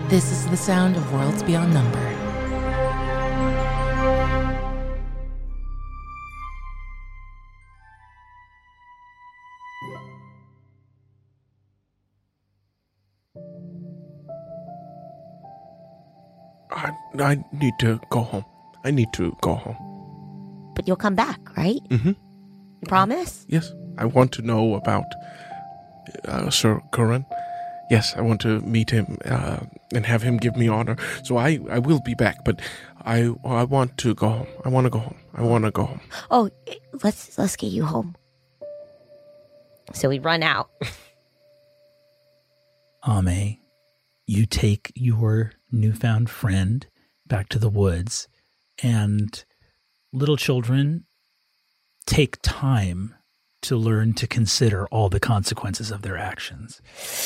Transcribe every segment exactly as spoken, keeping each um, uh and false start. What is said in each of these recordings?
This is the sound of Worlds Beyond Number. I, I need to go home. I need to go home. But you'll come back, right? Mm-hmm. You promise? Yes. I want to know about uh, Sir Curran. Yes, I want to meet him uh, and have him give me honor. So I, I will be back, but I I want to go home. I want to go home. I want to go home. Oh, let's let's get you home. So we run out. Ame, you take your newfound friend back to the woods, and little children take time to learn to consider all the consequences of their actions.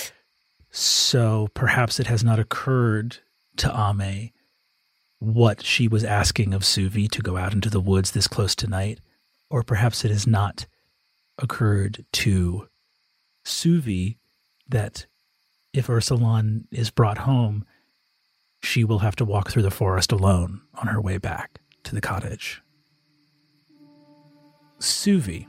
So perhaps it has not occurred to Ame what she was asking of Suvi to go out into the woods this close to night, or perhaps it has not occurred to Suvi that if Ursulon is brought home, she will have to walk through the forest alone on her way back to the cottage. Suvi,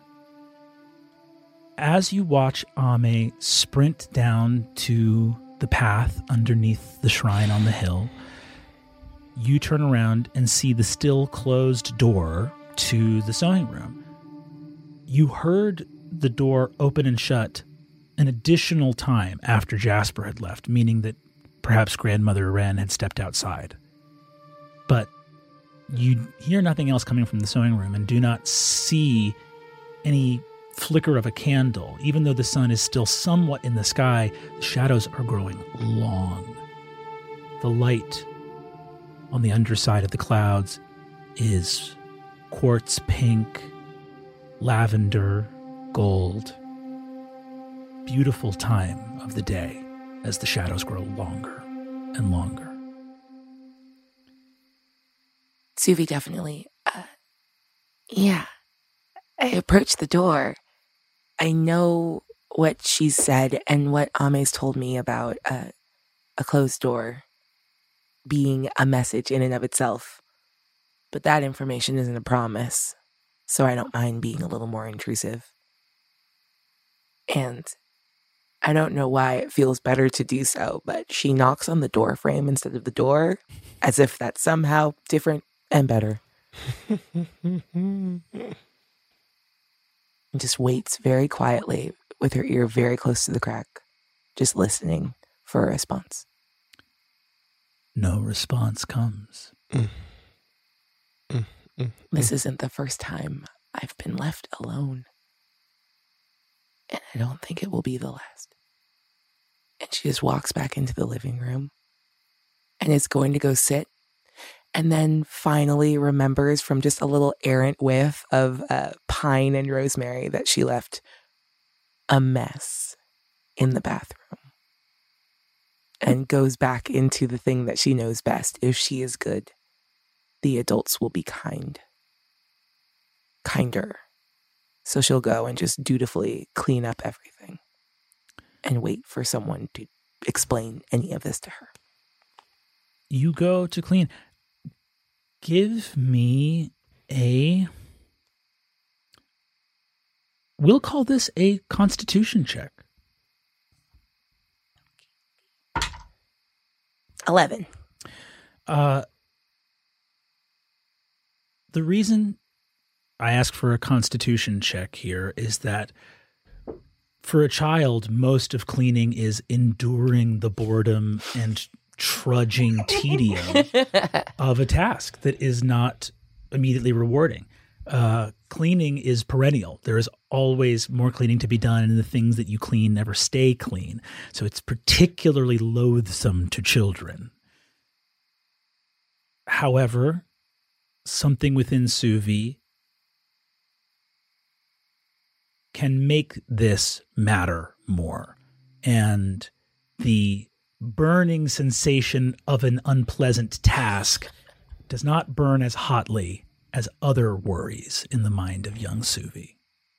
as you watch Ame sprint down to the path underneath the shrine on the hill, you turn around and see the still closed door to the sewing room. You heard the door open and shut an additional time after Jasper had left, meaning that perhaps Grandmother Wren had stepped outside. But you hear nothing else coming from the sewing room and do not see any flicker of a candle. Even though the sun is still somewhat in the sky, the shadows are growing long. The light on the underside of the clouds is quartz pink, lavender, gold. Beautiful time of the day as the shadows grow longer and longer. Suvi definitely, uh, yeah. I approach the door. I know what she's said and what Ame's told me about uh, a closed door being a message in and of itself. But that information isn't a promise, so I don't mind being a little more intrusive. And I don't know why it feels better to do so, but she knocks on the door frame instead of the door, as if that's somehow different and better. And just waits very quietly with her ear very close to the crack, just listening for a response. No response comes. Mm. Mm, mm, This mm. isn't the first time I've been left alone. And I don't think it will be the last. And she just walks back into the living room and is going to go sit, and then finally remembers from just a little errant whiff of uh, pine and rosemary that she left a mess in the bathroom, and goes back into the thing that she knows best. If she is good, the adults will be kind. Kinder. So she'll go and just dutifully clean up everything and wait for someone to explain any of this to her. You go to clean. Give me a... We'll call this a constitution check. eleven. Uh, the reason I ask for a constitution check here is that for a child, most of cleaning is enduring the boredom and trudging tedium of a task that is not immediately rewarding. Uh, cleaning is perennial. There is always more cleaning to be done, and the things that you clean never stay clean. So it's particularly loathsome to children. However, something within Suvi can make this matter more. And the burning sensation of an unpleasant task does not burn as hotly as other worries in the mind of young Suvi.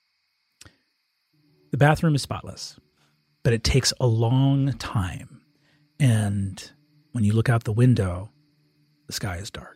The bathroom is spotless, but it takes a long time. And when you look out the window, the sky is dark.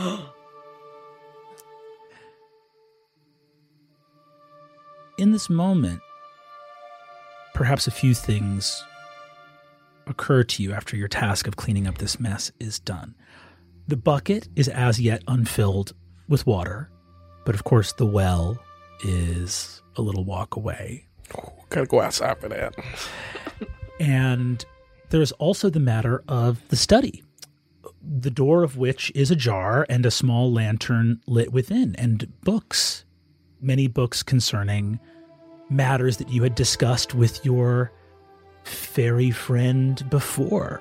In this moment, perhaps a few things occur to you after your task of cleaning up this mess is done. The bucket is as yet unfilled with water, but of course the well is a little walk away. Oh, gotta go outside for that. And there's also the matter of the study, the door of which is ajar and a small lantern lit within, and books, many books concerning matters that you had discussed with your fairy friend before.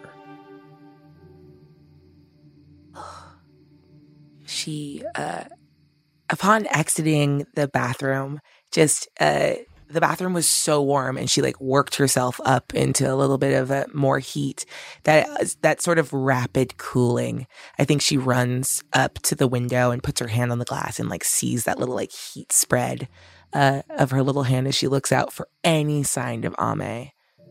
She, uh, upon exiting the bathroom, just, uh, the bathroom was so warm, and she like worked herself up into a little bit of a more heat. That that sort of rapid cooling. I think she runs up to the window and puts her hand on the glass and like sees that little like heat spread uh, of her little hand as she looks out for any sign of Ame.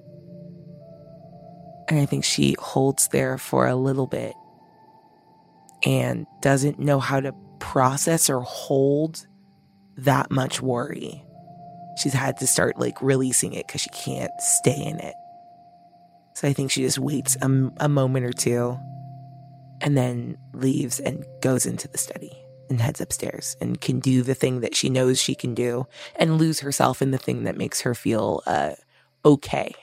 And I think she holds there for a little bit and doesn't know how to process or hold that much worry. She's had to start like releasing it because she can't stay in it. So I think she just waits a, a moment or two and then leaves and goes into the study and heads upstairs and can do the thing that she knows she can do and lose herself in the thing that makes her feel uh, okay.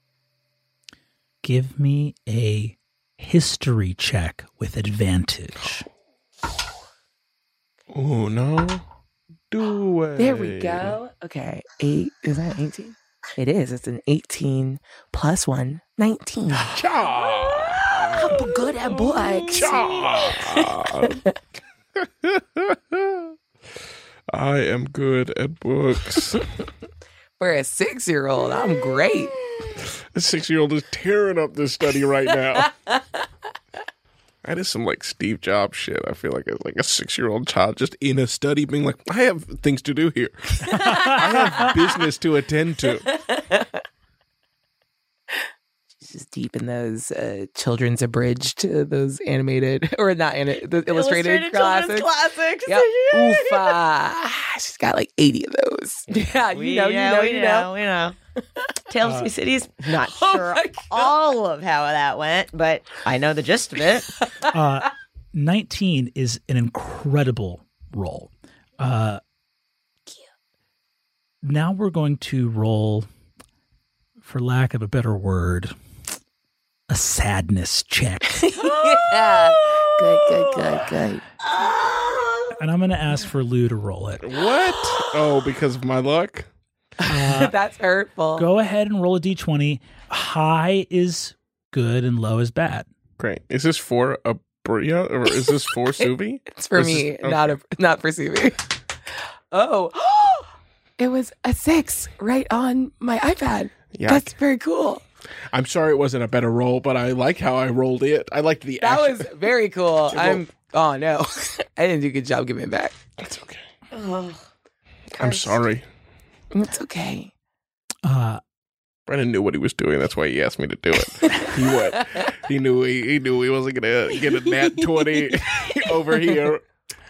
Give me a history check with advantage. Oh, no. Do it. There we go. Okay. Eight. Is that eighteen? It is. It's an eighteen plus one. nineteen. Cha! I'm good at books. Cha! I am good at books. For a six-year-old, I'm great. The six-year-old is tearing up this study right now. That is some like Steve Jobs shit. I feel like it's like a six-year-old child just in a study being like, I have things to do here. I have business to attend to. She's just deep in those uh, children's abridged, uh, those animated, or not, ani- the illustrated, illustrated classics. classics. Yep. Oofa. She's got like eighty of those. Yeah, you We know, you know, we you know. We know. Tales of Uh, Two Cities. Not Oh sure my God. all of how that went, but I know the gist of it. Uh, nineteen is an incredible roll. Uh, now we're going to roll, for lack of a better word, a sadness check. Yeah. Good, good, good, good. And I'm going to ask for Lou to roll it. What? Oh, because of my luck? Uh, That's hurtful. go ahead and roll a d twenty. High is good and low is bad. Great. Is this for a Bria or is this for Suvi? It's for This me, is- okay. not a, not for Suvi. Oh, it was a six right on my iPad. Yeah. That's very cool. I'm sorry it wasn't a better roll, but I like how I rolled it. I liked the That action. was very cool. Well- I'm. Oh no, I didn't do a good job giving it back. It's okay. Oh, I'm sorry. It's okay. Uh, Brennan knew what he was doing. That's why he asked me to do it. He went. He knew he, he knew he wasn't gonna get a nat twenty over here.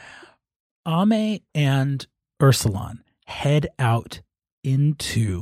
Ame and Ursulon head out into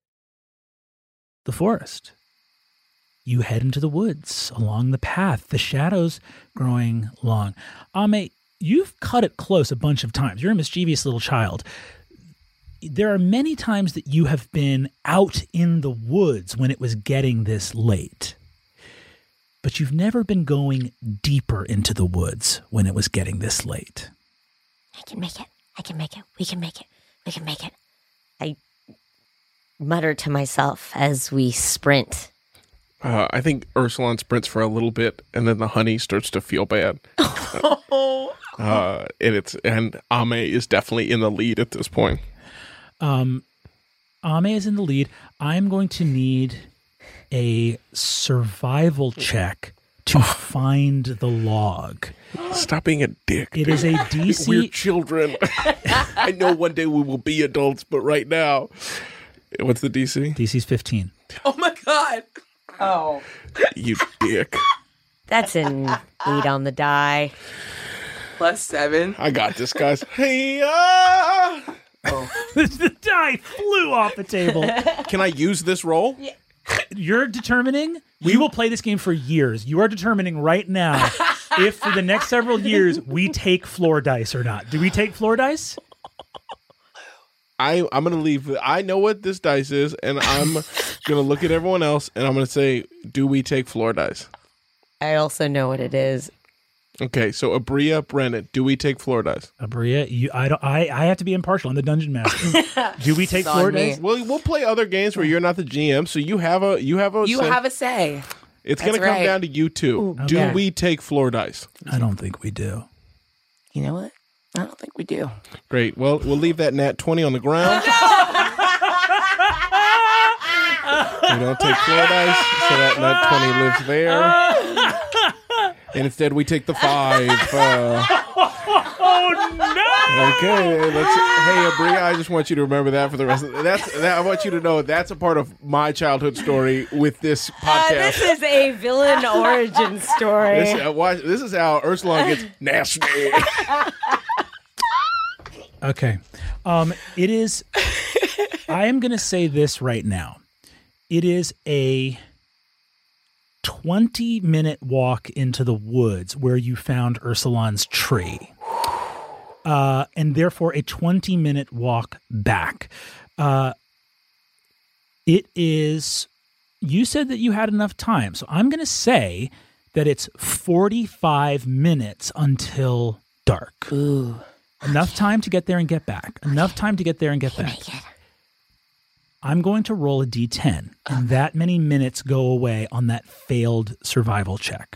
the forest. You head into the woods along the path, the shadows growing long. Ame, you've cut it close a bunch of times. You're a mischievous little child. There are many times that you have been out in the woods when it was getting this late. But you've never been going deeper into the woods when it was getting this late. I can make it. I can make it. We can make it. We can make it. I mutter to myself as we sprint. Uh, I think Ursulon sprints for a little bit, and then the honey starts to feel bad. Oh. Uh, and it's and Ame is definitely in the lead at this point. Um, Ame is in the lead. I'm going to need a survival check to find the log. Stop being a dick. It is a D C. We're children. I know one day we will be adults, but right now, what's the D C? D C's fifteen. Oh my god. Oh. You dick. That's an eight on the die. Plus seven. I got this, guys. Hey, uh... The die flew off the table. Can I use this roll? Yeah. You're determining. We will play this game for years. You are determining right now if for the next several years we take floor dice or not. Do we take floor dice? I, I'm going to leave. I know what this dice is, and I'm going to look at everyone else, and I'm going to say, do we take floor dice? I also know what it is. Okay, so Abria, Brennan, do we take floor dice? Abria, you, I don't. I, I have to be impartial. I'm the dungeon master. Do we take It's floor on me. dice? Well, we'll play other games where you're not the G M, so you have a you have a You say. have a say. It's going to That's come right. down to you two. Ooh, do okay. we take floor dice? I don't think we do. You know what? I don't think we do. Great. Well, we'll leave that nat twenty on the ground. We don't take floor dice, so that nat twenty lives there. And instead, we take the five. Uh, Oh no! okay, let's. Hey, Abria, I just want you to remember that for the rest of the, that's. That, I want you to know that's a part of my childhood story with this Uh, podcast. this is a villain origin story. This, uh, watch, this is how Ursula gets nasty. Okay. Um, it is. I am going to say this right now. It is a twenty minute walk into the woods where you found Ursulon's tree. Uh, and therefore a twenty minute walk back. Uh, it is, you said that you had enough time. So I'm going to say that it's forty-five minutes until dark. Ooh. Enough time to get there and get back. Enough time to get there and get back. I'm going to roll a d ten, and that many minutes go away on that failed survival check.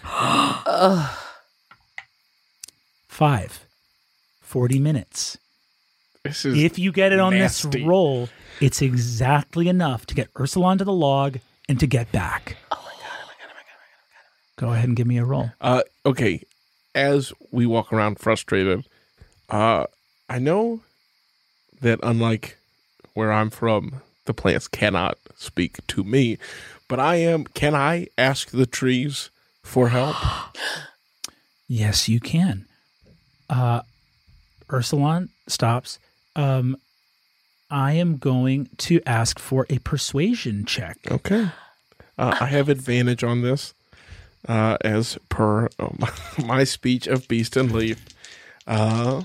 Five. forty minutes. This is If you get it on nasty. this roll, it's exactly enough to get Ursula onto the log and to get back. Oh my god, oh my god, oh my god, oh my god. Go ahead and give me a roll. Uh, okay, as we walk around frustrated, uh, I know that unlike where I'm from, the plants cannot speak to me, but I am. Can I ask the trees for help? Yes, you can. Uh, Ursulon stops. Um, I am going to ask for a persuasion check. Okay, uh, I have advantage on this, uh, as per um, my speech of Beast and Leaf. Uh,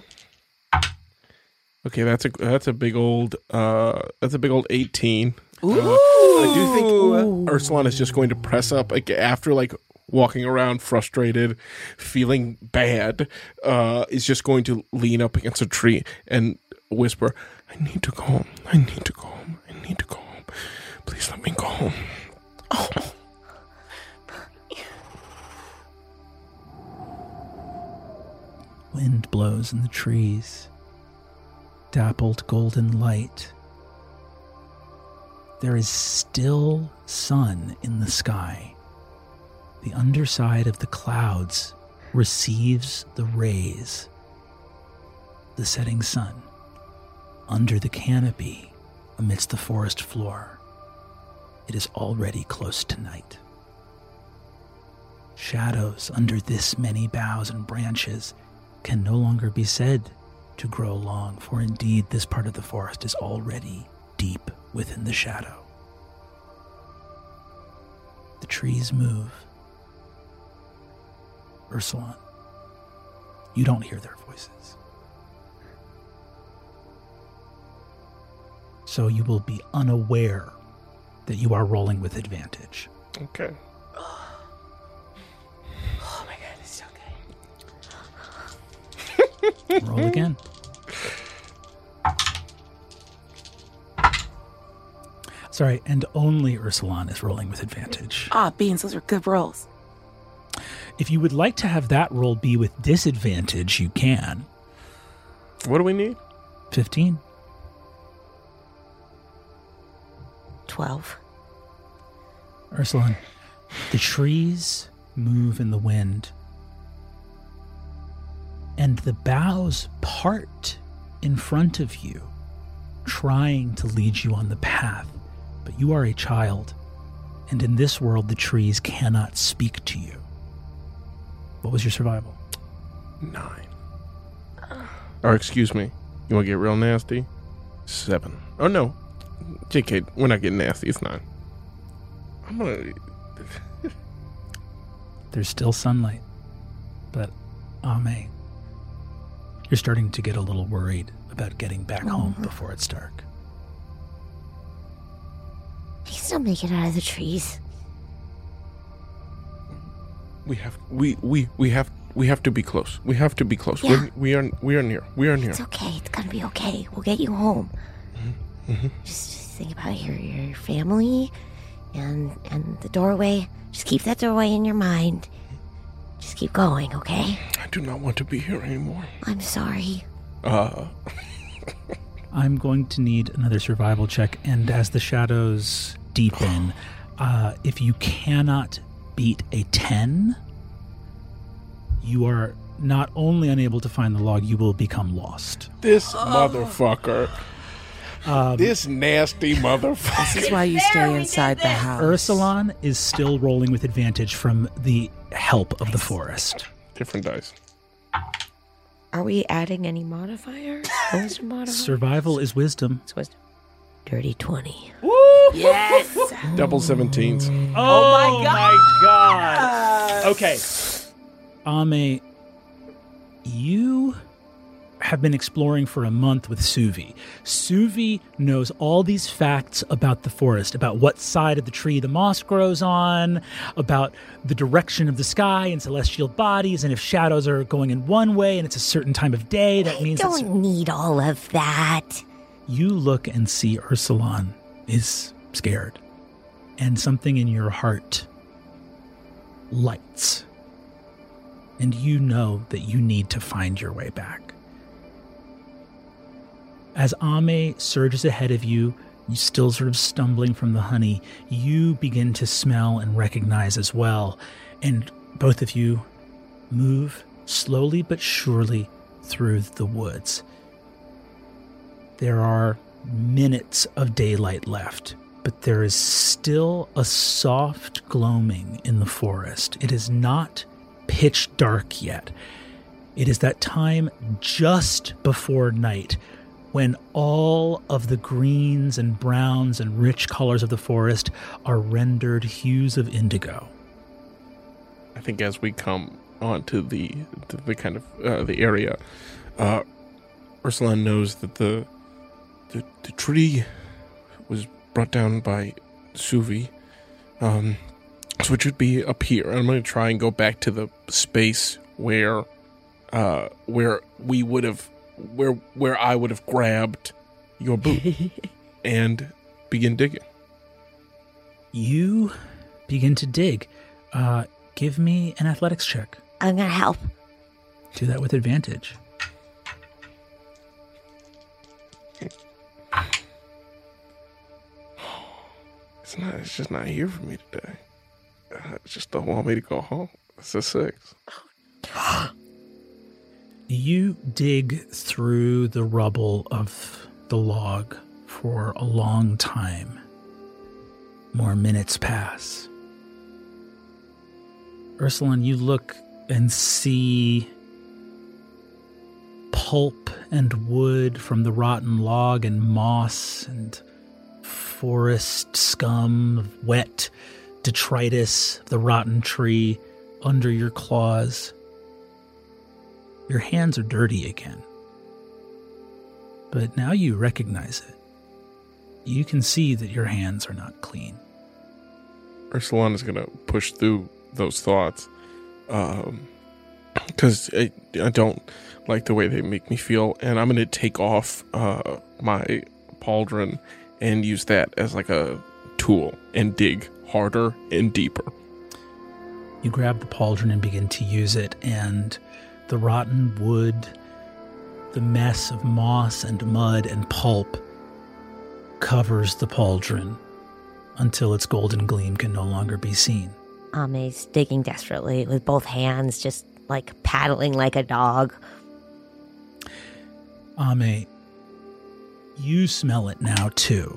okay, that's a that's a big old uh, that's a big old eighteen. Ooh. Uh, I do think Ursulon is just going to press up like after like walking around frustrated, feeling bad. Uh, is just going to lean up against a tree and whisper, "I need to go home. I need to go home. I need to go home. Please let me go home." Oh. Wind blows in the trees. Dappled golden light. There is still sun in the sky. The underside of the clouds receives the rays. The setting sun. Under the canopy, amidst the forest floor, it is already close to night. Shadows under this many boughs and branches can no longer be said to grow long, for indeed this part of the forest is already deep within the shadow. The trees move. Ursulon, you don't hear their voices. So you will be unaware that you are rolling with advantage. Okay. Oh my god, it's so good. Roll again. Sorry, and only Ursulon is rolling with advantage. Ah, beans, those are good rolls. If you would like to have that roll be with disadvantage, you can. What do we need? fifteen. twelve. Ursulon, the trees move in the wind, and the boughs part in front of you, trying to lead you on the path. But you are a child, and in this world the trees cannot speak to you. What was your survival? Nine. Or excuse me, you want to get real nasty? Seven. Oh no, J K, we're not getting nasty. It's nine. I'm gonna. There's still sunlight, but Ame, you're starting to get a little worried about getting back home before it's dark. Please don't make it out of the trees. We have we we we have we have to be close. We have to be close. Yeah. We're, we are we are near. We are near. It's okay. It's gonna be okay. We'll get you home. Mm-hmm. Just, just think about your your family, and and the doorway. Just keep that doorway in your mind. Just keep going, okay? I do not want to be here anymore. I'm sorry. Uh. I'm going to need another survival check, and as the shadows deepen, uh, if you cannot beat a ten, you are not only unable to find the log, you will become lost. This motherfucker. Um, This nasty motherfucker. This is why you stay inside the house. Ursulon is still rolling with advantage from the help of the forest. Different dice. Are we adding any modifiers? Wisdom modifiers? Survival is wisdom. It's wisdom. Dirty twenty. Yes. Double seventeens. Oh, my god! my god! Okay. Ame, you have been exploring for a month with Suvi. Suvi knows all these facts about the forest, about what side of the tree the moss grows on, about the direction of the sky and celestial bodies, and if shadows are going in one way and it's a certain time of day, that I means don't it's... need all of that. You look and see Ursulon is scared, and something in your heart lights. And you know that you need to find your way back. As Ame surges ahead of you, you still sort of stumbling from the honey, you begin to smell and recognize as well. And both of you move slowly but surely through the woods. There are minutes of daylight left, but there is still a soft gloaming in the forest. It is not pitch dark yet. It is that time just before night when all of the greens and browns and rich colors of the forest are rendered hues of indigo. I think as we come onto the the, the kind of uh, the area, uh, Ursulon knows that the, the the tree was brought down by Suvi, um, so it should be up here. I'm going to try and go back to the space where, uh, where we would have, where where I would have grabbed your boot and begin digging. You begin to dig. Uh, give me an athletics check. I'm gonna help. Do that with advantage. It's not. It's just not here for me today. Uh, it just don't want me to go home. It's a six. You dig through the rubble of the log for a long time. More minutes pass. Ursulon, you look and see pulp and wood from the rotten log and moss and forest scum, wet detritus of the rotten tree under your claws. Your hands are dirty again. But now you recognize it. You can see that your hands are not clean. Ursulon is going to push through those thoughts. Um, because I, I don't like the way they make me feel. And I'm going to take off uh, my pauldron and use that as like a tool and dig harder and deeper. You grab the pauldron and begin to use it, and the rotten wood, the mess of moss and mud and pulp covers the pauldron until its golden gleam can no longer be seen. Ame's digging desperately with both hands, just like paddling like a dog. Ame, you smell it now too.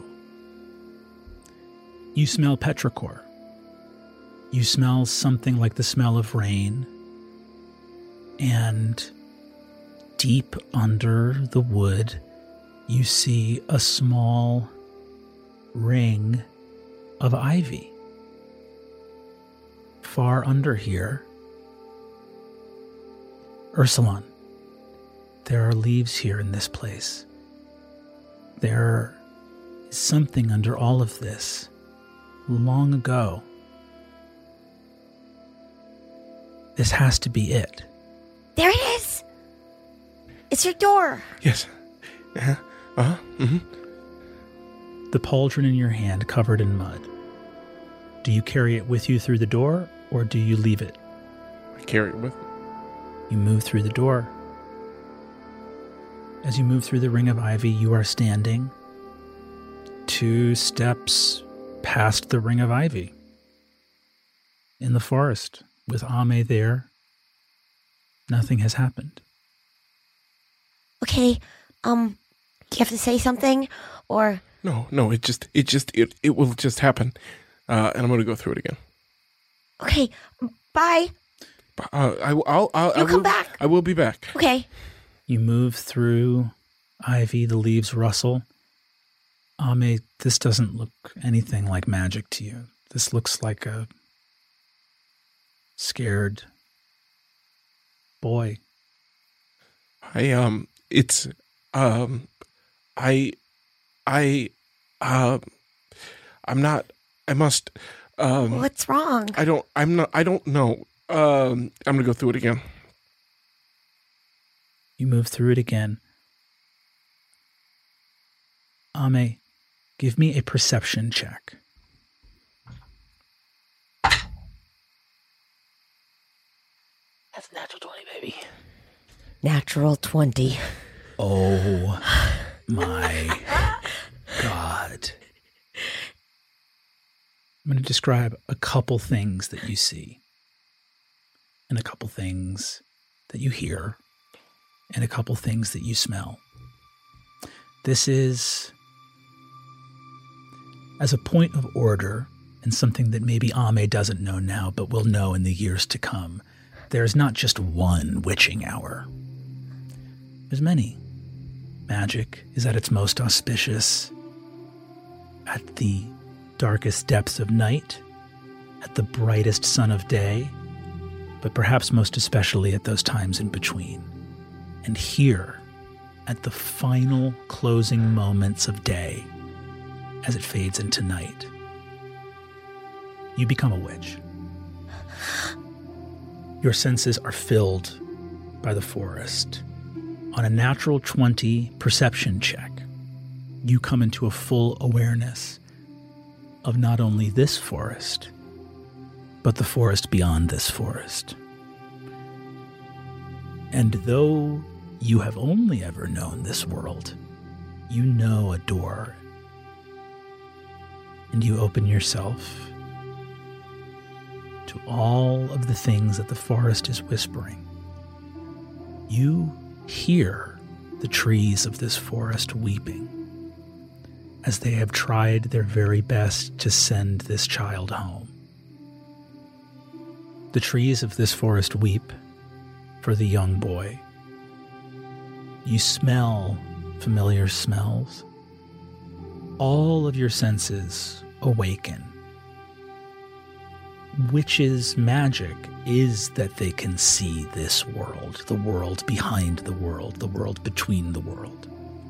You smell petrichor. You smell something like the smell of rain. And deep under the wood, you see a small ring of ivy. Far under here, Ursulon, there are leaves here in this place. There is something under all of this. Long ago. This has to be it. There it is! It's your door! Yes. Uh-huh. Uh-huh. Mm-hmm. The pauldron in your hand covered in mud. Do you carry it with you through the door, or do you leave it? I carry it with me. You move through the door. As you move through the ring of ivy, you are standing two steps past the ring of ivy in the forest with Ame there. Nothing has happened. Okay, um, do you have to say something, or... No, no, it just, it just, it, it will just happen. Uh, and I'm going to go through it again. Okay, bye. Uh, I, I'll, I'll, You'll I come will, back. I will be back. Okay. You move through ivy, the leaves rustle. Ame, this doesn't look anything like magic to you. This looks like a scared boy. I, um, it's, um, I, I, uh, I'm not, I must, um. What's wrong? I don't, I'm not, I don't know. Um, I'm going to go through it again. You move through it again. Ame, give me a perception check. That's a natural twenty, baby. Natural twenty. Oh my God. I'm going to describe a couple things that you see, and a couple things that you hear, and a couple things that you smell. This is, as a point of order, and something that maybe Ame doesn't know now, but will know in the years to come, there's not just one witching hour. There's many. Magic is at its most auspicious at the darkest depths of night, at the brightest sun of day, but perhaps most especially at those times in between. And here, at the final closing moments of day, as it fades into night, you become a witch. Your senses are filled by the forest. On a natural twenty perception check, you come into a full awareness of not only this forest, but the forest beyond this forest. And though you have only ever known this world, you know a door. And you open yourself to all of the things that the forest is whispering. You hear the trees of this forest weeping as they have tried their very best to send this child home. The trees of this forest weep for the young boy. You smell familiar smells. All of your senses awaken. Witches' magic is that they can see this world, the world behind the world, the world between the world.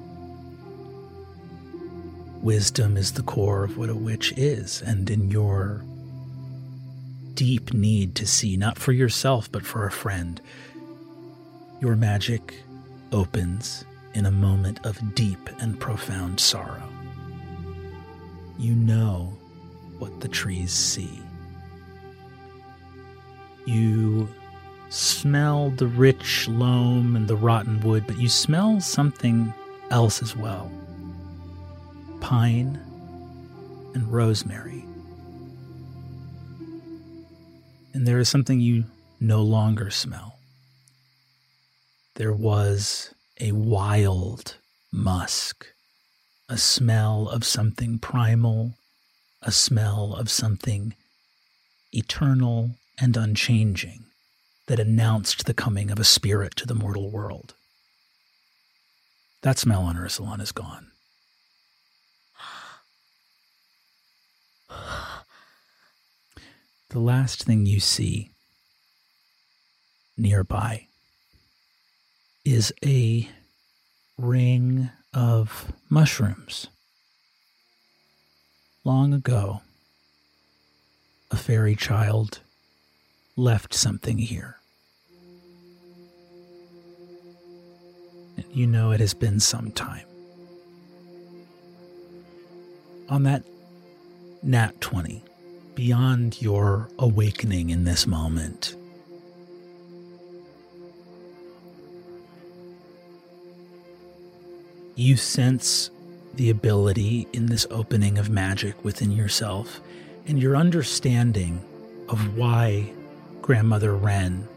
Wisdom is the core of what a witch is, and in your deep need to see, not for yourself, but for a friend, your magic opens in a moment of deep and profound sorrow. You know what the trees see. You smell the rich loam and the rotten wood, but you smell something else as well. Pine and rosemary. And there is something you no longer smell. There was a wild musk, a smell of something primal, a smell of something eternal and unchanging that announced the coming of a spirit to the mortal world. That smell on Ursulon is gone. The last thing you see nearby is a ring of mushrooms. Long ago, a fairy child left something here. And you know it has been some time. On that nat twenty, beyond your awakening in this moment, you sense the ability in this opening of magic within yourself and your understanding of why Grandmother Wren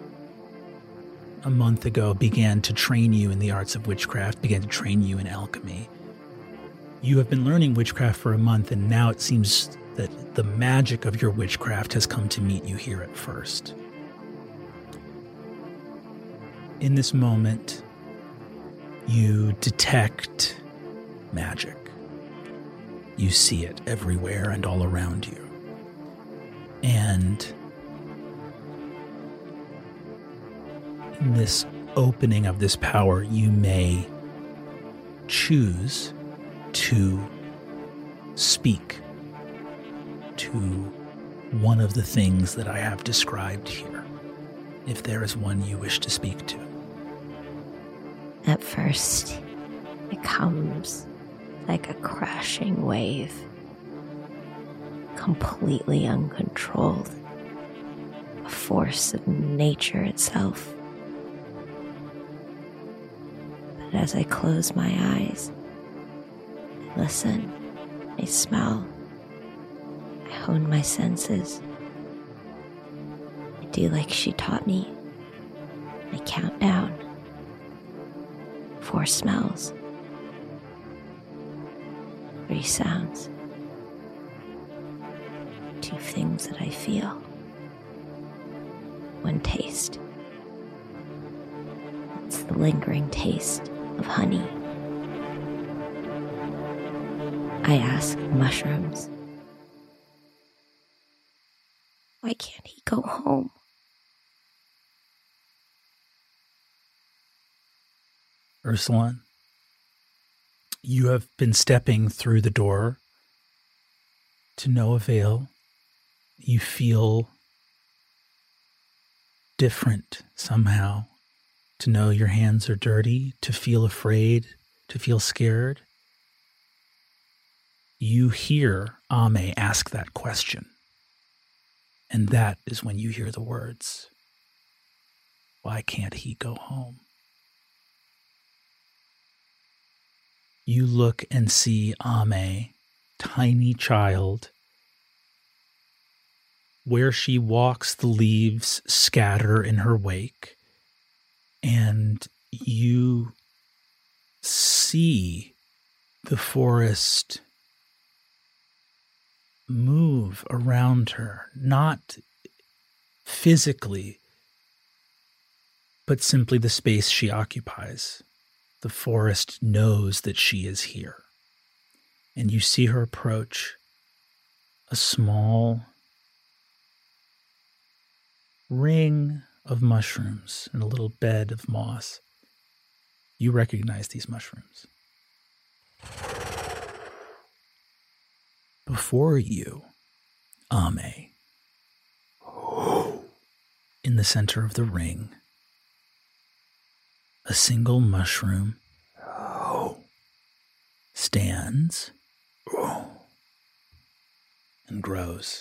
a month ago began to train you in the arts of witchcraft, began to train you in alchemy. You have been learning witchcraft for a month, and now it seems that the magic of your witchcraft has come to meet you here at first. In this moment, you detect magic. You see it everywhere and all around you. And in this opening of this power, you may choose to speak to one of the things that I have described here, if there is one you wish to speak to. At first, it comes like a crashing wave, completely uncontrolled, a force of nature itself. But as I close my eyes, I listen, I smell, I hone my senses. I do like she taught me. I count down. Four smells. Three sounds. Two things that I feel. One taste. It's the lingering taste of honey. I ask the mushrooms, why can't he go home? Ursulon, you have been stepping through the door to no avail. You feel different somehow, to know your hands are dirty, to feel afraid, to feel scared. You hear Ame ask that question, and that is when you hear the words, why can't he go home? You look and see Ame, tiny child. Where she walks, the leaves scatter in her wake, and you see the forest move around her, not physically, but simply the space she occupies. The forest knows that she is here. And you see her approach a small ring of mushrooms and a little bed of moss. You recognize these mushrooms. Before you, Ame, in the center of the ring, a single mushroom stands and grows.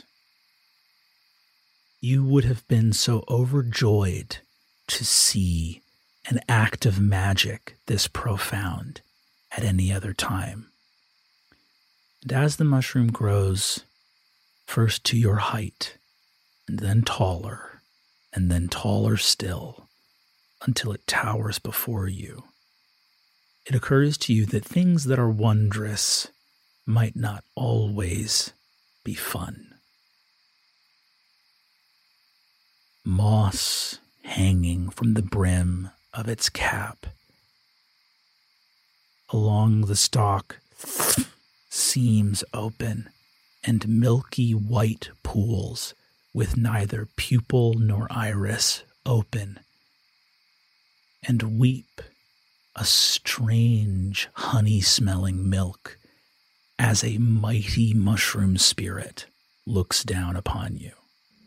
You would have been so overjoyed to see an act of magic this profound at any other time. And as the mushroom grows, first to your height, and then taller, and then taller still, until it towers before you, it occurs to you that things that are wondrous might not always be fun. Moss hanging from the brim of its cap. Along the stalk, seams open, and milky white pools with neither pupil nor iris open, and weep a strange honey-smelling milk as a mighty mushroom spirit looks down upon you.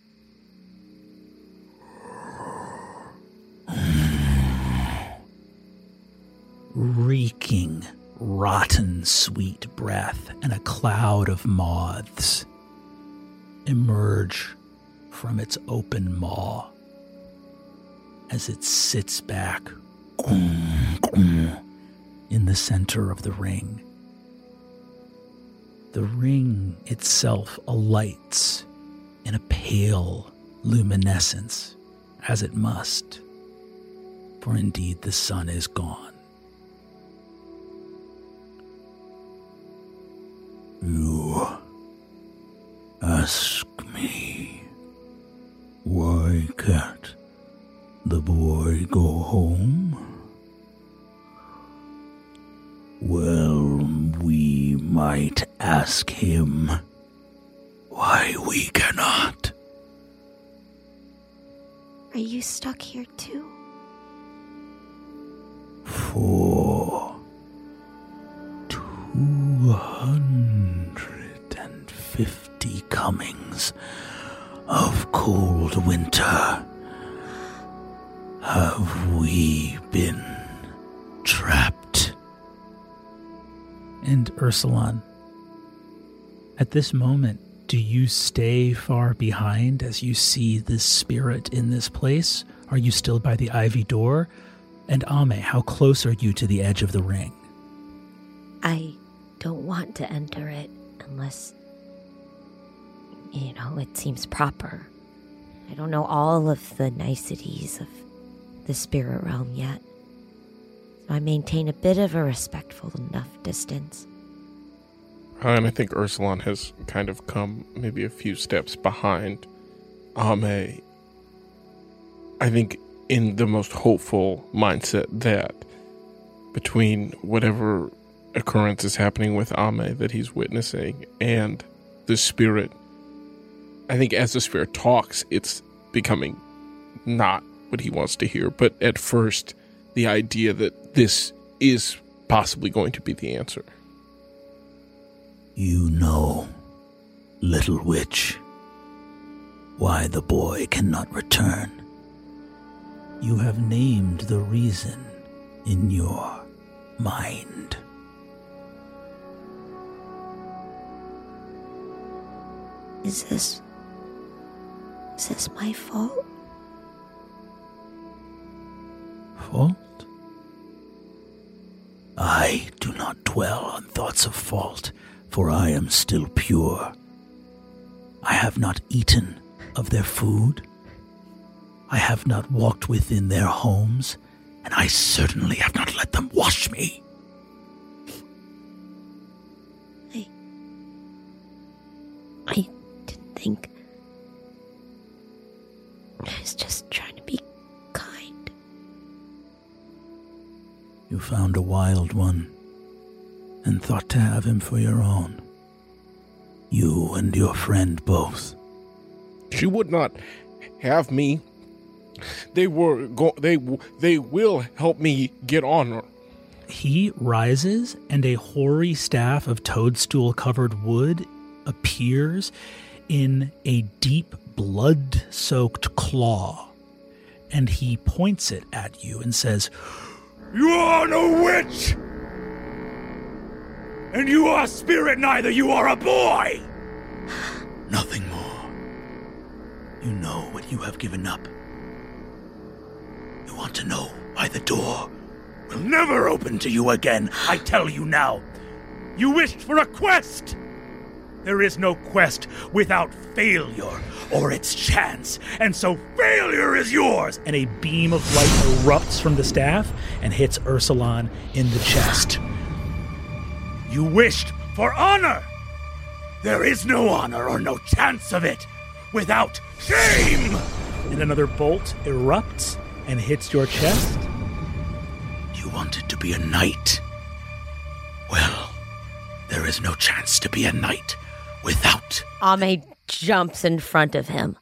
Reeking, rotten, sweet breath and a cloud of moths emerge from its open maw as it sits back in the center of the ring. The ring itself alights in a pale luminescence, as it must, for indeed the sun is gone. You ask me, why can't the boy go home? Well, we might ask him why we cannot. Are you stuck here too? For two hundred and fifty comings of cold winter have we been trapped. And Ursulon, at this moment, do you stay far behind as you see this spirit in this place? Are you still by the ivy door? And Ame, how close are you to the edge of the ring? I don't want to enter it unless, you know, it seems proper. I don't know all of the niceties of the spirit realm yet. So I maintain a bit of a respectful enough distance. And I think Ursulon has kind of come maybe a few steps behind Ame. I think in the most hopeful mindset that between whatever occurrence is happening with Ame that he's witnessing and the spirit, I think as the spirit talks, it's becoming not what he wants to hear. But at first, the idea that this is possibly going to be the answer. You know, little witch, why the boy cannot return. You have named the reason in your mind. Is this... Is this my fault? Fault? I do not dwell on thoughts of fault, for I am still pure. I have not eaten of their food. I have not walked within their homes, and I certainly have not let them wash me. I... I didn't think... I was just trying to be kind. You found a wild one, and thought to have him for your own. You and your friend both. She would not have me. They were go- they they will help me get honor. He rises, and a hoary staff of toadstool-covered wood appears in a deep, blood-soaked claw, and he points it at you and says, "You are no witch! And you are spirit neither, you are a boy!" Nothing more. You know what you have given up. You want to know why the door will never open to you again, I tell you now. You wished for a quest! There is no quest without failure or its chance, and so failure is yours! and a beam of light erupts from the staff and hits Ursulon in the chest. You wished for honor! There is no honor or no chance of it without shame! and another bolt erupts and hits your chest. You wanted to be a knight. Well, there is no chance to be a knight without. Ame jumps in front of him.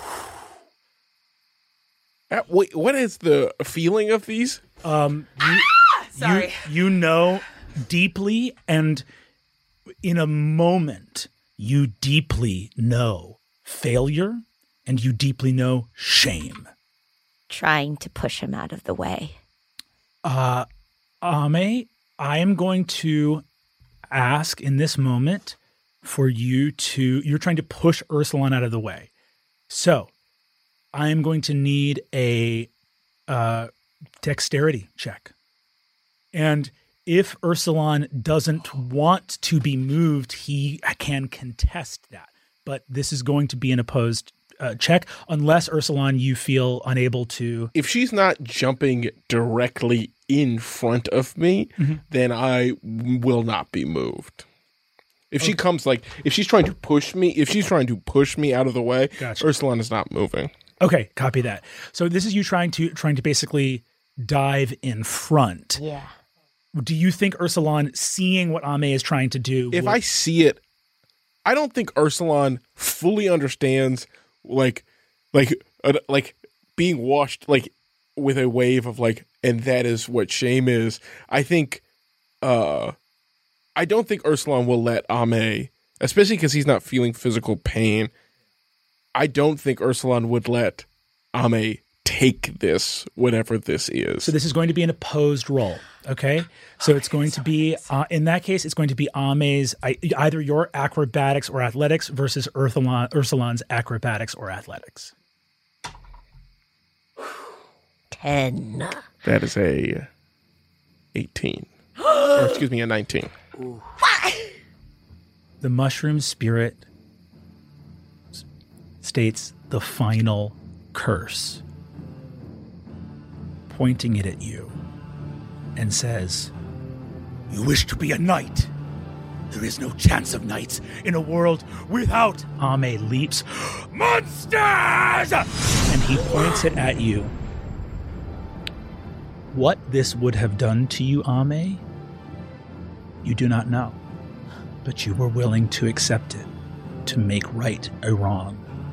Uh, wait, what is the feeling of these? Um, you, Sorry. You, you know deeply, and in a moment, you deeply know failure, and you deeply know shame. Trying to push him out of the way. Uh, Ame, I am going to ask in this moment for you to, you're trying to push Ursulon out of the way. So I am going to need a uh, dexterity check. And if Ursulon doesn't want to be moved, he can contest that. But this is going to be an opposed uh, check, unless, Ursulon, you feel unable to. If she's not jumping directly in front of me, Mm-hmm. then I will not be moved. If she comes like, if she's trying to push me, if she's trying to push me out of the way, Gotcha. Ursulon is not moving. Okay, copy that. So this is you trying to trying to basically dive in front. Yeah. Do you think Ursulon, seeing what Ame is trying to do, If would- I see it, I don't think Ursulon fully understands, like, like, uh, like being washed, like, with a wave of like, and that is what shame is. I think, uh, I don't think Ursulon will let Ame, especially because he's not feeling physical pain. I don't think Ursulon would let Ame take this, whatever this is. So this is going to be an opposed roll, okay? So it's going to be, uh, in that case, it's going to be Ame's, I, either your acrobatics or athletics versus Ursulon, Ursulon's acrobatics or athletics. Ten. That is a eighteen. Or excuse me, a nineteen. The mushroom spirit s- states the final curse, pointing it at you, and says, You wish to be a knight. There is no chance of knights in a world without Ame leaps, monsters! and he points it at you. What this would have done to you, Ame, you do not know, but you were willing to accept it, to make right a wrong.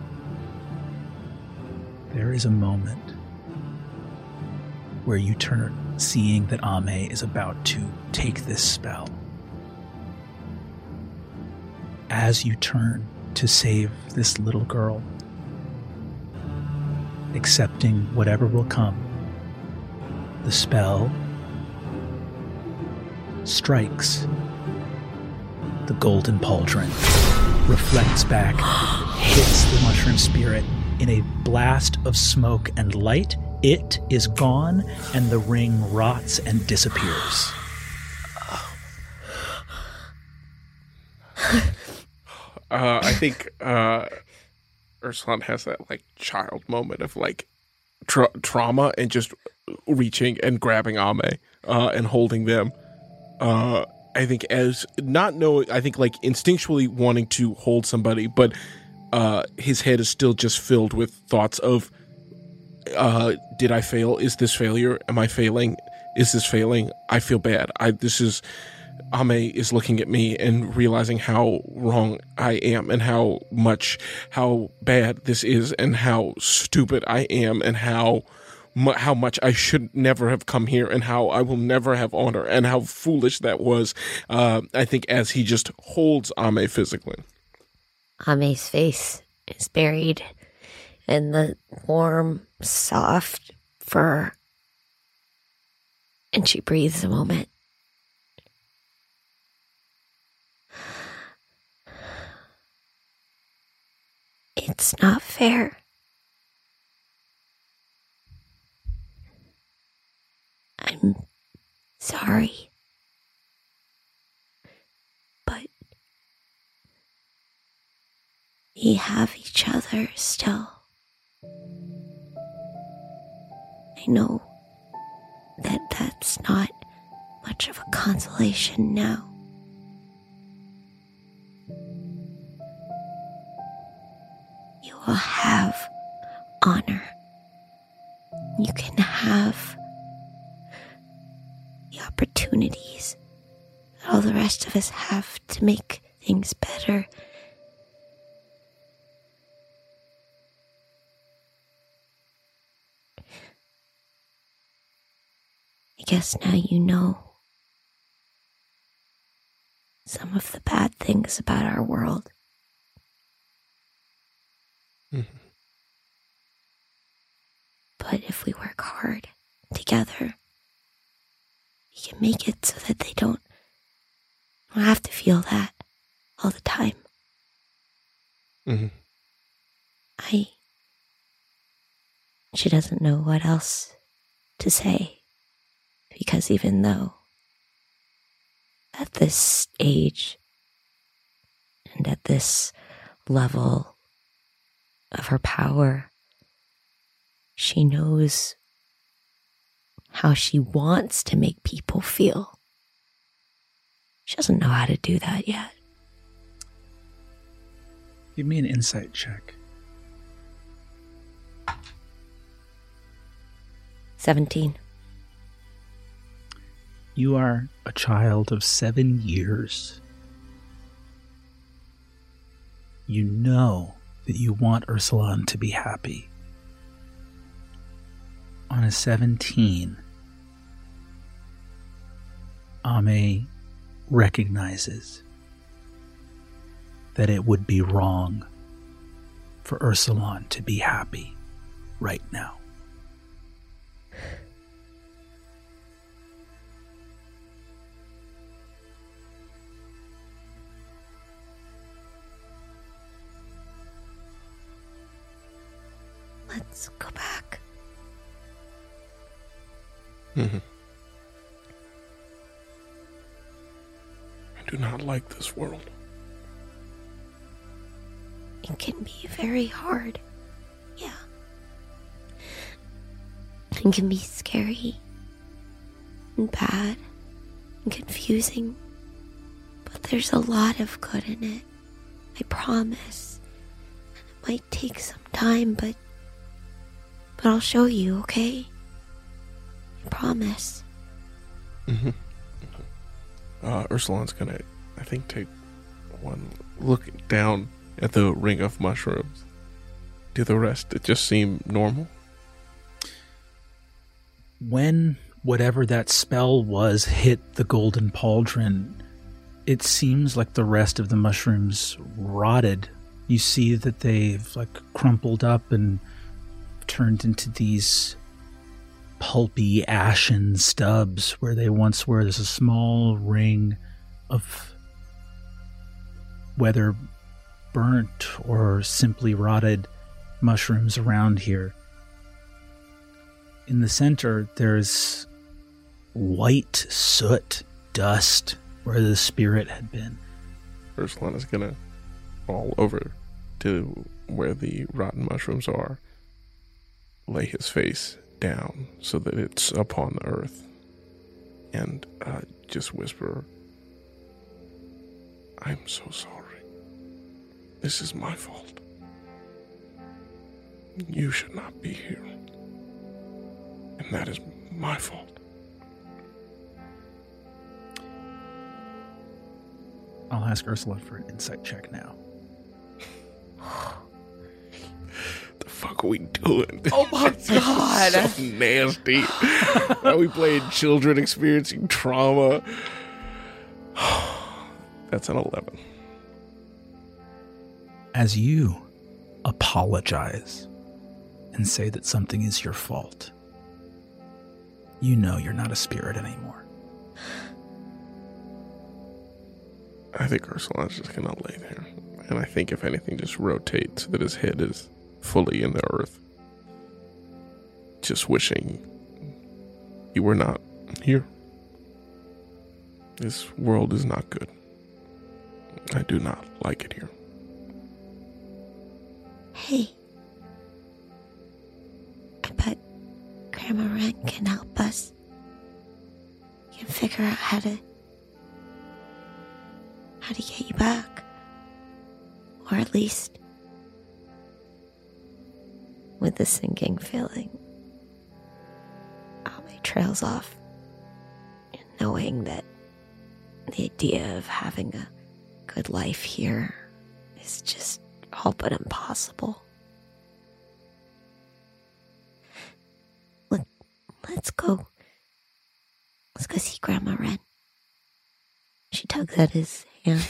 There is a moment where you turn, seeing that Ame is about to take this spell. As you turn to save this little girl, accepting whatever will come, the spell strikes. The golden pauldron reflects back, hits the mushroom spirit in a blast of smoke and light. It is gone, and the ring rots and disappears. Uh, I think uh, Ursulon has that like child moment of like tra- trauma and just reaching and grabbing Ame uh, and holding them. Uh, I think as not knowing, I think like instinctually wanting to hold somebody, but uh, his head is still just filled with thoughts of, uh, did I fail? Is this failure? Am I failing? Is this failing? I feel bad. I this is. Ame is looking at me and realizing how wrong I am and how much, how bad this is and how stupid I am and how mu- how much I should never have come here and how I will never have honor and how foolish that was. Uh, I think as he just holds Ame physically. Ame's face is buried in the warm, soft fur. And she breathes a moment. It's not fair. I'm sorry. But we have each other still. I know that that's not much of a consolation now. You will have honor. You can have the opportunities that all the rest of us have to make things better. I guess now you know some of the bad things about our world. Mm-hmm. But if we work hard together, we can make it so that they don't, don't have to feel that all the time. Mm-hmm. I... She doesn't know what else to say, because even though at this age and at this level of her power, she knows how she wants to make people feel. She doesn't know how to do that yet. Give me an insight check. Seventeen. You are a child of seven years. You know that you want Ursulon to be happy. On a seventeen, Ame recognizes that it would be wrong for Ursulon to be happy right now. Let's go back. Mm-hmm. I do not like this world. It can be very hard. Yeah. It can be scary and bad and confusing. But there's a lot of good in it. I promise. It might take some time, but but I'll show you, okay? I promise. Mm-hmm. Uh, Ursulon's gonna, I think, take one look down at the ring of mushrooms. Do the rest it just seem normal? When whatever that spell was hit the golden pauldron, it seems like the rest of the mushrooms rotted. You see that they've like crumpled up and turned into these pulpy ashen stubs where they once were. There's a small ring of whether burnt or simply rotted mushrooms around here. In the center, there's white soot, dust, where the spirit had been. Ursulon is gonna fall over to where the rotten mushrooms are, lay his face down so that it's upon the earth, and uh, just whisper, "I'm so sorry. This is my fault. You should not be here. And that is my fault." I'll ask Ursula for an insight check now. The fuck are we doing? Oh my god. So nasty. Are we playing children experiencing trauma? That's an eleven. As you apologize and say that something is your fault, you know you're not a spirit anymore. I think Ursulon's just gonna lay there. And I think, if anything, just rotate so that his head is fully in the earth. Just wishing he were not here. This world is not good. I do not like it here. Hey. I bet Grandma Wren can help us. We can figure out how to how to get you back. Or at least with the sinking feeling, Ame trails off, knowing that the idea of having a good life here is just all but impossible. Let, let's go. Let's go see Grandma Wren. She tugs at his hand.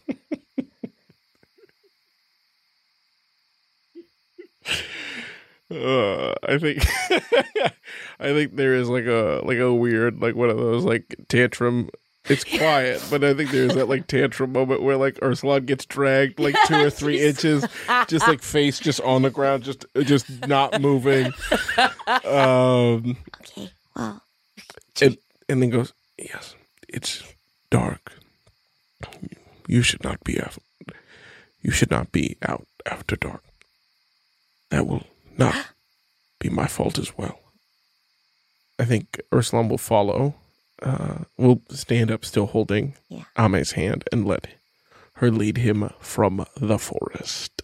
Uh, I think I think there is like a like a weird like one of those like tantrum. It's quiet, but I think there's that like tantrum moment where like Ursulon gets dragged like two or three inches, just like face just on the ground, just just not moving. Um, Okay, well, and and then goes, yes, it's dark. You should not be out. You should not be out after dark. That will not be my fault as well. I think Ursulon will follow. Uh, will stand up, still holding Yeah. Ame's hand, and let her lead him from the forest.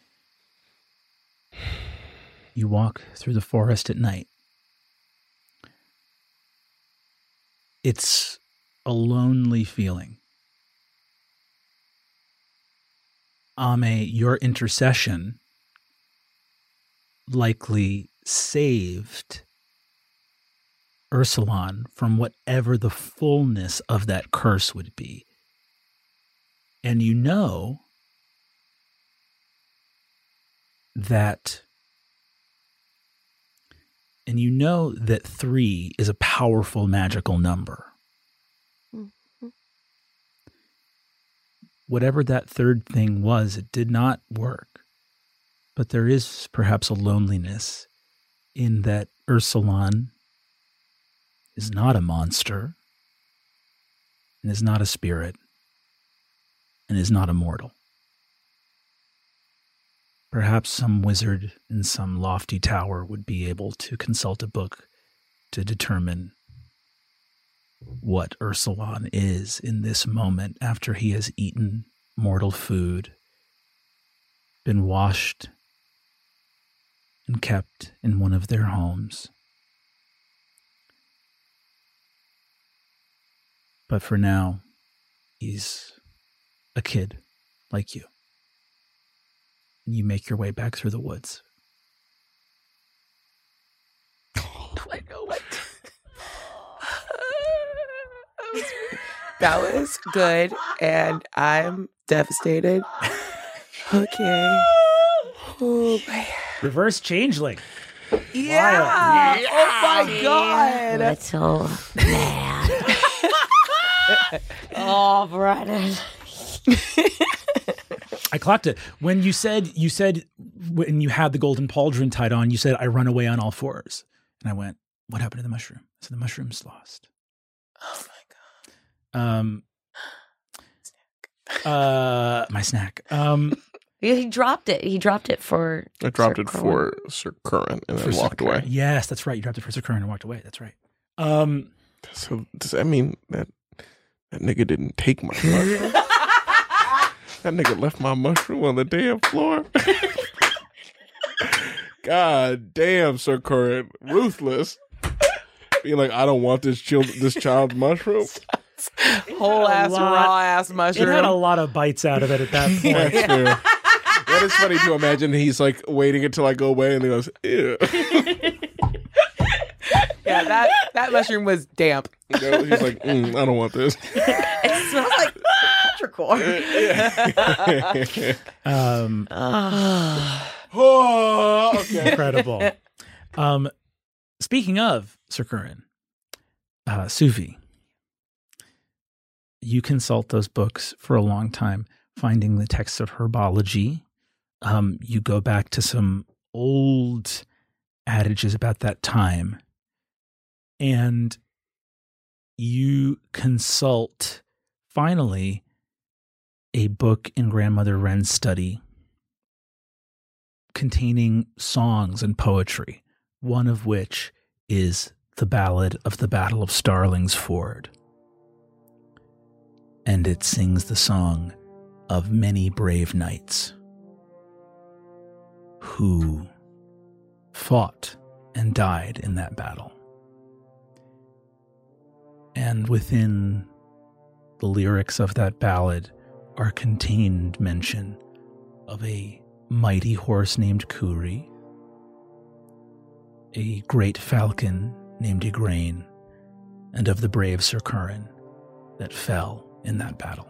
You walk through the forest at night. It's a lonely feeling. Ame, your intercession likely saved Ursulon from whatever the fullness of that curse would be. And you know that and you know that three is a powerful magical number. Mhm. Whatever that third thing was, it did not work. But there is perhaps a loneliness in that Ursulon is not a monster, and is not a spirit, and is not immortal. Perhaps some wizard in some lofty tower would be able to consult a book to determine what Ursulon is in this moment after he has eaten mortal food, been washed, and kept in one of their homes. But for now, he's a kid like you. You make your way back through the woods. I know what. That was good, and I'm devastated. Okay. Oh, man. Reverse changeling. Yeah. Oh, my God. Little man. Oh, Brennan. I clocked it. When you said, you said, when you had the golden pauldron tied on, you said, I run away on all fours. And I went, what happened to the mushroom? I said, the mushroom's lost. Oh, my God. Um, uh, my snack. Um, Yeah, he dropped it. He dropped it for. I dropped Sir it Curran. for Sir Curran and then For walked Sir away. Curran. Yes, that's right. You dropped it for Sir Curran and walked away. That's right. Um, So does that mean that that nigga didn't take my mushroom? That nigga left my mushroom on the damn floor. God damn, Sir Curran, ruthless. Being like, I don't want this child, this child's mushroom. Whole a ass, lot- raw ass it mushroom. had a lot of bites out of it at that point. That's fair. That is funny to imagine. He's like waiting until I go away, and he goes, "Ew." Yeah, that, that mushroom was damp. You know, he's like, mm, I don't want this. It smells like petrichor. Um, Oh, okay. incredible. Um, speaking of Sir Curran, uh, Suvi, you consult those books for a long time, finding the texts of herbology. Um, you go back to some old adages about that time, and you consult, finally, a book in Grandmother Wren's study containing songs and poetry, one of which is the Ballad of the Battle of Starling's Ford. And it sings the song of many brave knights who fought and died in that battle. And within the lyrics of that ballad are contained mention of a mighty horse named Kuri, a great falcon named Igraine, and of the brave Sir Curran that fell in that battle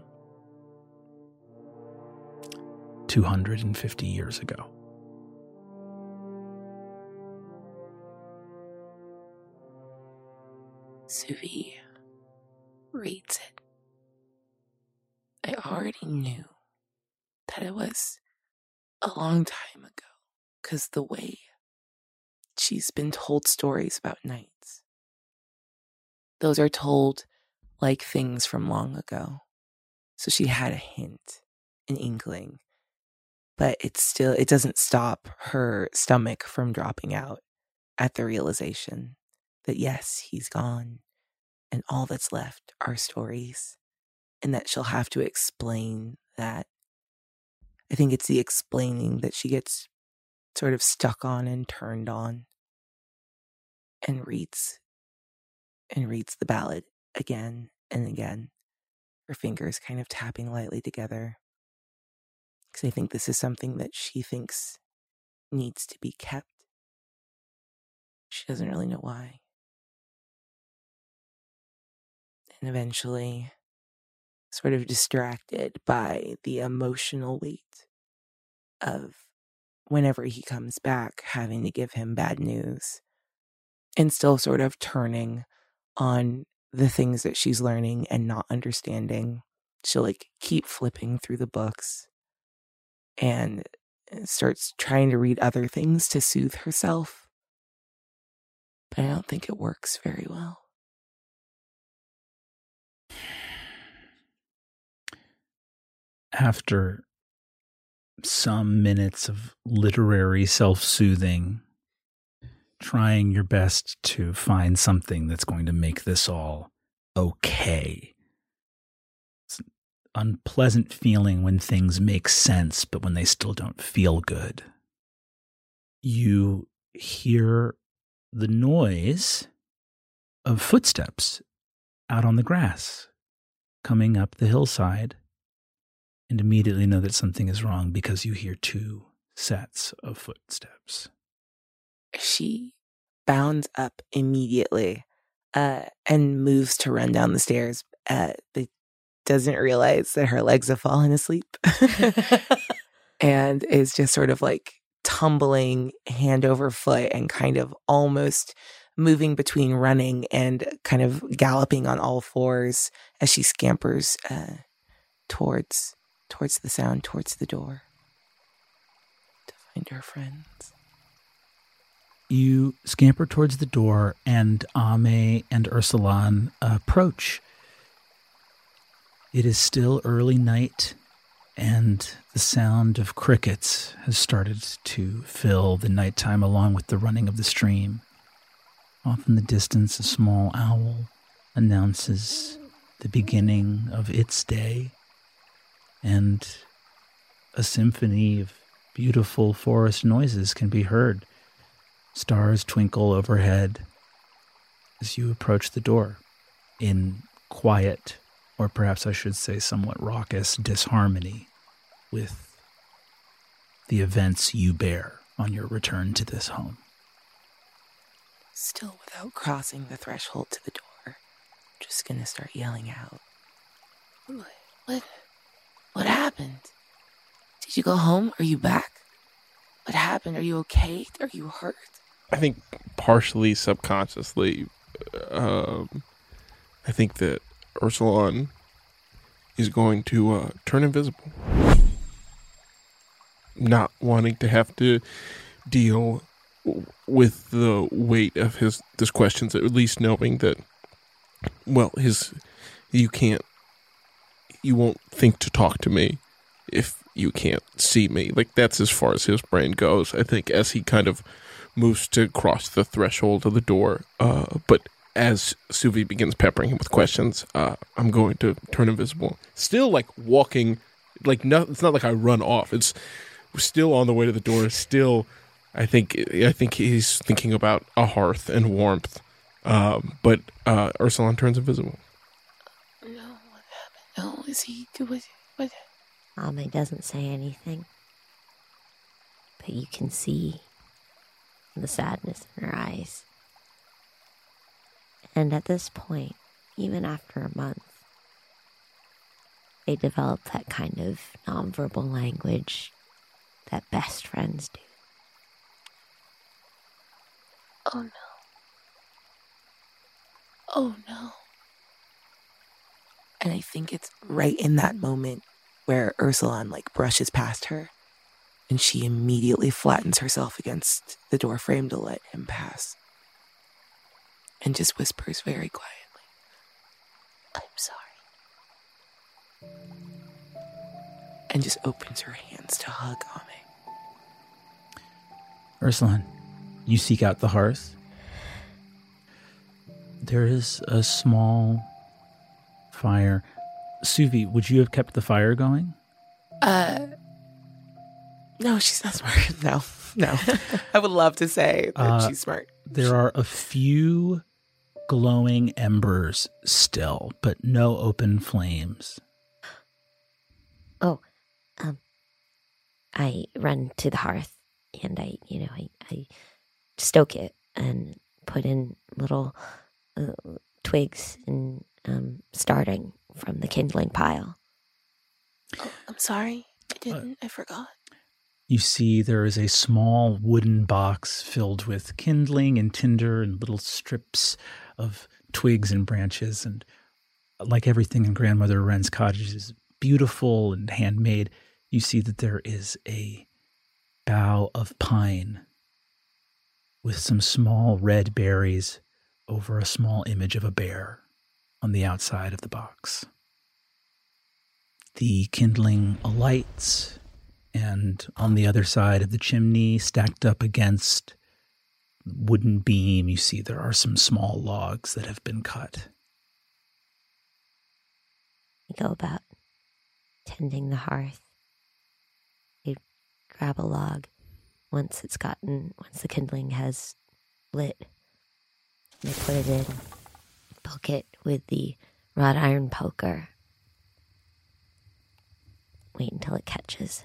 two hundred fifty years ago. Suvi reads it. I already knew that it was a long time ago, because the way she's been told stories about knights, those are told like things from long ago. So she had a hint, an inkling, but it's still, it doesn't stop her stomach from dropping out at the realization that yes, he's gone, and all that's left are stories, and that she'll have to explain that. I think it's the explaining that she gets sort of stuck on and turned on, and reads and reads the ballad again and again, her fingers kind of tapping lightly together, because I think this is something that she thinks needs to be kept. She doesn't really know why. And eventually, sort of distracted by the emotional weight of whenever he comes back having to give him bad news, and still sort of turning on the things that she's learning and not understanding, she'll like keep flipping through the books and starts trying to read other things to soothe herself. But I don't think it works very well. After some minutes of literary self-soothing, trying your best to find something that's going to make this all okay. It's an unpleasant feeling when things make sense, but when they still don't feel good. You hear the noise of footsteps out on the grass coming up the hillside, and immediately know that something is wrong because you hear two sets of footsteps. She bounds up immediately uh, and moves to run down the stairs, uh, but doesn't realize that her legs have fallen asleep and is just sort of like tumbling hand over foot and kind of almost moving between running and kind of galloping on all fours as she scampers uh, towards towards the sound, towards the door to find her friends. You scamper towards the door, and Ame and Ursulan approach. It is still early night, and the sound of crickets has started to fill the nighttime along with the running of the stream. Off in the distance, a small owl announces the beginning of its day, and a symphony of beautiful forest noises can be heard. Stars twinkle overhead as you approach the door in quiet, or perhaps I should say somewhat raucous, disharmony with the events you bear on your return to this home. Still without crossing the threshold to the door, just gonna start yelling out. What? What? What happened? Did you go home? Are you back? What happened? Are you okay? Are you hurt? I think partially subconsciously, um, I think that Ursulan is going to uh, turn invisible. Not wanting to have to deal with the weight of his his questions, at least knowing that, well, his you can't, you won't think to talk to me if you can't see me. Like, that's as far as his brain goes, I think, as he kind of moves to cross the threshold of the door. Uh, but as Suvi begins peppering him with questions, uh, I'm going to turn invisible. Still, like, walking, like, no, it's not like I run off. It's still on the way to the door. Still, I think I think he's thinking about a hearth and warmth. Um, but uh, Ursulon turns invisible. No, what happened? No, is he doing what? Ame doesn't say anything, but you can see the sadness in her eyes. And at this point, even after a month, they develop that kind of nonverbal language that best friends do. Oh no. Oh no. And I think it's right in that moment where Ursulon like brushes past her and she immediately flattens herself against the door frame to let him pass. And just whispers very quietly, I'm sorry. And just opens her hands to hug Ame. Ursulon, you seek out the hearth. There is a small fire. Suvi, would you have kept the fire going? Uh, no, she's not smart. No, no. I would love to say that Uh, she's smart. There are a few glowing embers still, but no open flames. Oh, um, I run to the hearth and I, you know, I, I stoke it and put in little uh, twigs and um, starting from the kindling pile. Oh, I'm sorry. I didn't. I forgot. You see there is a small wooden box filled with kindling and tinder and little strips of twigs and branches. And like everything in Grandmother Wren's cottage is beautiful and handmade, you see that there is a bough of pine with some small red berries over a small image of a bear on the outside of the box. The kindling alights, and on the other side of the chimney, stacked up against wooden beam, you see there are some small logs that have been cut. I go about tending the hearth. I grab a log once it's gotten, once the kindling has lit. And I put it in, poke it with the wrought iron poker. Wait until it catches.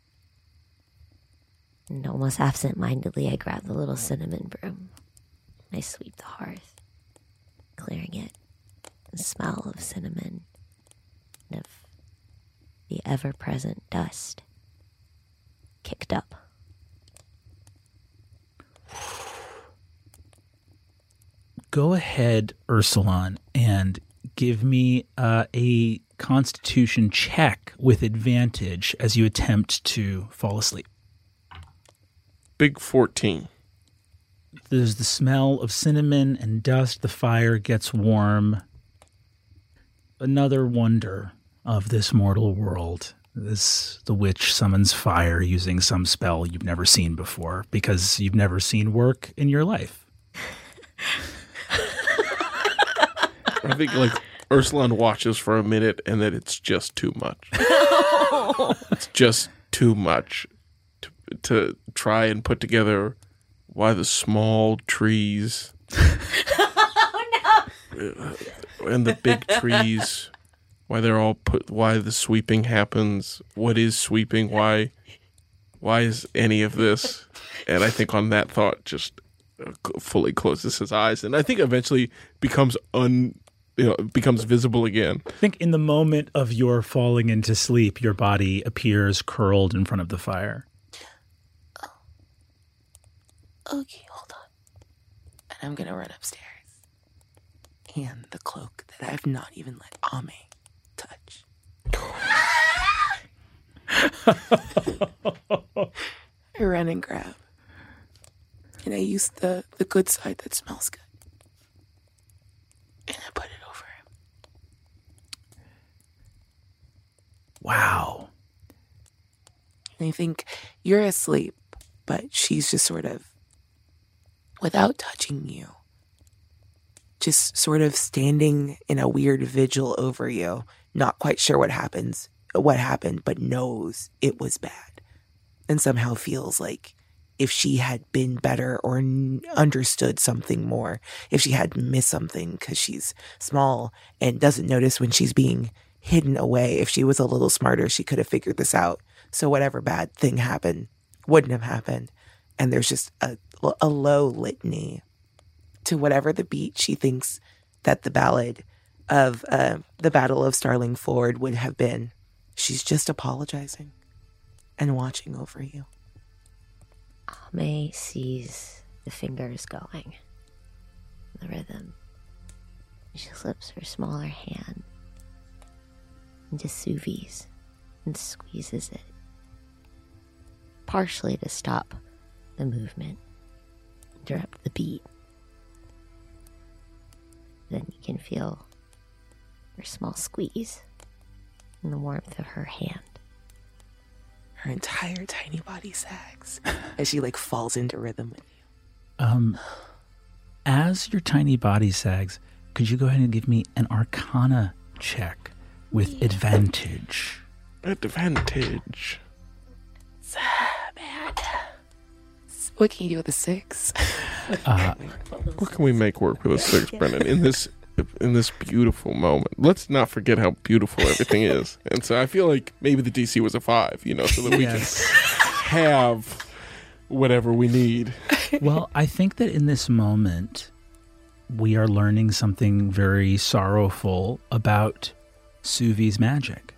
And almost absent-mindedly, I grab the little cinnamon broom. I sweep the hearth, clearing it. The smell of cinnamon and of the ever-present dust kicked up. Go ahead, Ursulon, and give me uh, a Constitution check with advantage as you attempt to fall asleep. Big fourteen. There's the smell of cinnamon and dust. The fire gets warm. Another wonder of this mortal world. This, the witch summons fire using some spell you've never seen before because you've never seen work in your life. I think like Ursulon watches for a minute and then it's just too much. It's just too much to, to try and put together why the small trees Oh, no! and the big trees, why they're all put, why the sweeping happens, what is sweeping, why, why is any of this? And I think on that thought, just fully closes his eyes, and I think eventually becomes un, you know, becomes visible again. I think in the moment of your falling into sleep, your body appears curled in front of the fire. Okay, hold on. And I'm gonna run upstairs. And the cloak that I've not even let Ame touch. I run and grab. And I use the, the good side that smells good. And I put it over him. Wow. And I think you're asleep, but she's just sort of, without touching you, just sort of standing in a weird vigil over you, not quite sure what happens, what happened, but knows it was bad. And somehow feels like if she had been better or n- understood something more, if she had missed something because she's small and doesn't notice when she's being hidden away. If she was a little smarter, she could have figured this out. So whatever bad thing happened wouldn't have happened. And there's just a, a low litany to whatever the beat she thinks that the ballad of uh, the Battle of Starling Ford would have been. She's just apologizing and watching over you. Ame sees the fingers going, the rhythm. She slips her smaller hand into Suvi's and squeezes it, partially to stop the movement, interrupt the beat. Then you can feel her small squeeze and the warmth of her hand. Her entire tiny body sags as she like falls into rhythm with you. Um, as your tiny body sags, could you go ahead and give me an Arcana check with yeah. advantage? Advantage. So bad. What can you do with a six? Uh, what can we make work with a six, Brennan? In this in this beautiful moment. Let's not forget how beautiful everything is. And so I feel like maybe the D C was a five, you know, so that we yes. can have whatever we need. Well, I think that in this moment, we are learning something very sorrowful about Suvi's magic.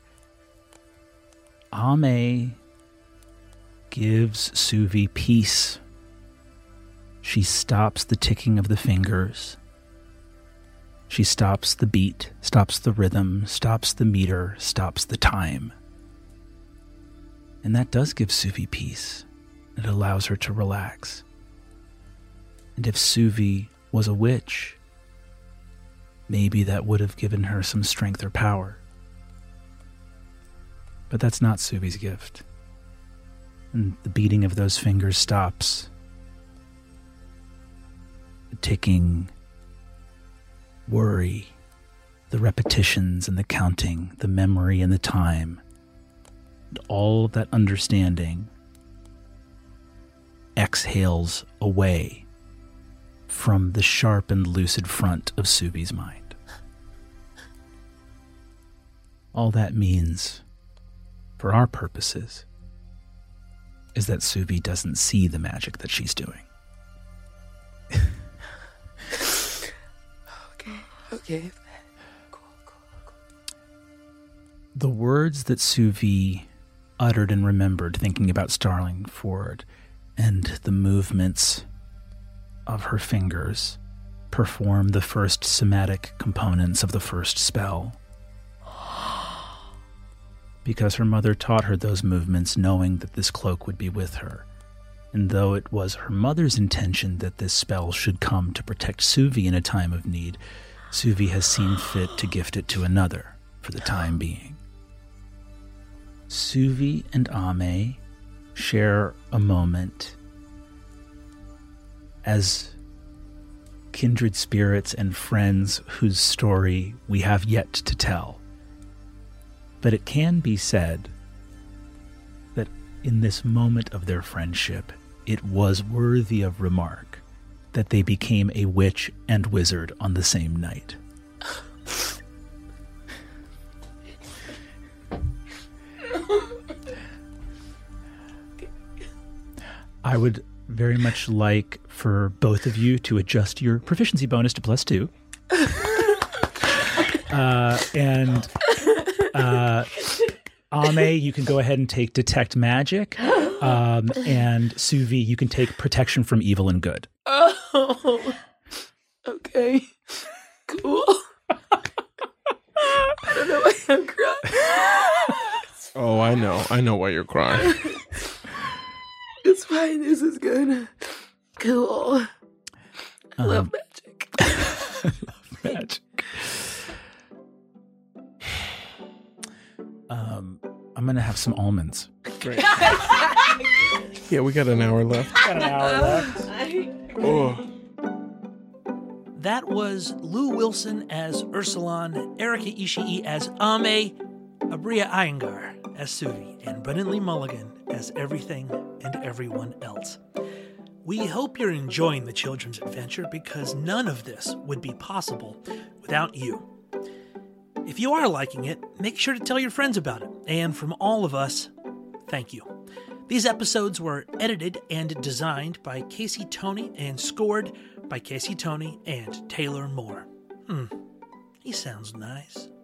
Ame gives Suvi peace. She stops the ticking of the fingers. She stops the beat, stops the rhythm, stops the meter, stops the time. And that does give Suvi peace. It allows her to relax. And if Suvi was a witch, maybe that would have given her some strength or power. But that's not Suvi's gift. And the beating of those fingers stops. The ticking, worry, the repetitions and the counting, the memory and the time, and all of that understanding exhales away from the sharp and lucid front of Suvi's mind. All that means, for our purposes, is that Suvi doesn't see the magic that she's doing. okay, okay. Cool, cool, cool. The words that Suvi uttered and remembered thinking about Starling Ford and the movements of her fingers perform the first somatic components of the first spell. Because her mother taught her those movements knowing that this cloak would be with her. And though it was her mother's intention that this spell should come to protect Suvi in a time of need, Suvi has seen fit to gift it to another for the time being. Suvi and Ame share a moment as kindred spirits and friends whose story we have yet to tell. But it can be said that in this moment of their friendship, it was worthy of remark that they became a witch and wizard on the same night. I would very much like for both of you to adjust your proficiency bonus to plus two. Uh, and uh, Ame, you can go ahead and take Detect Magic. Um, and Suvi, you can take Protection from Evil and Good. Oh, okay. Cool. I don't know why I'm crying. Oh, I know. I know why you're crying. It's fine. This is good. Cool. I love Um, magic. I love magic. Um, I'm going to have some almonds. Great. Yeah, we got an hour left. Got an hour left. Oh. That was Lou Wilson as Ursulon, Erika Ishii as Ame, Abria Iyengar as Suvi, and Brennan Lee Mulligan as everything and everyone else. We hope you're enjoying the children's adventure because none of this would be possible without you. If you are liking it, make sure to tell your friends about it. And from all of us, thank you. These episodes were edited and designed by Casey Toney and scored by Casey Toney and Taylor Moore. Hmm, he sounds nice.